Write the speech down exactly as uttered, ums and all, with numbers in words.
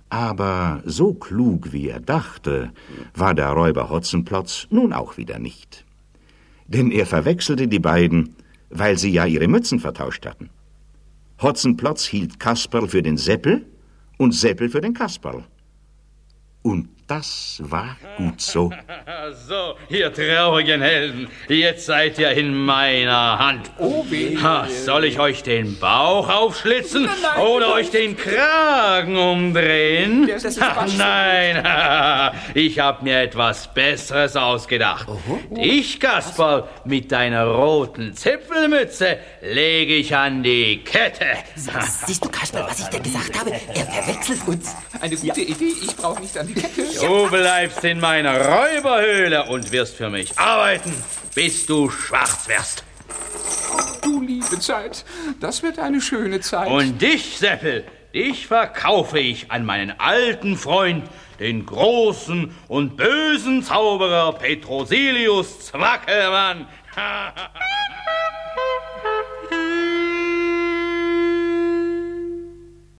Aber so klug, wie er dachte, war der Räuber Hotzenplotz nun auch wieder nicht. Denn er verwechselte die beiden, weil sie ja ihre Mützen vertauscht hatten. Hotzenplotz hielt Kasperl für den Seppel und Seppel für den Kasperl. Und das war gut so. So, ihr traurigen Helden, jetzt seid ihr in meiner Hand. Oh, weh. Ha, soll ich euch den Bauch aufschlitzen Nein, nein, oder nein. euch den Kragen umdrehen? Das ist Ha, Quatsch. nein, ich hab mir etwas Besseres ausgedacht. Dich, Kasperl, mit deiner roten Zipfelmütze lege ich an die Kette. Siehst du, Kasperl, was ich dir gesagt habe? Er verwechselt uns. Eine gute Idee, ich brauche nicht an die Kette. Du bleibst in meiner Räuberhöhle und wirst für mich arbeiten, bis du schwarz wirst. Du liebe Zeit, das wird eine schöne Zeit. Und dich, Seppel, dich verkaufe ich an meinen alten Freund, den großen und bösen Zauberer Petrosilius Zwackelmann.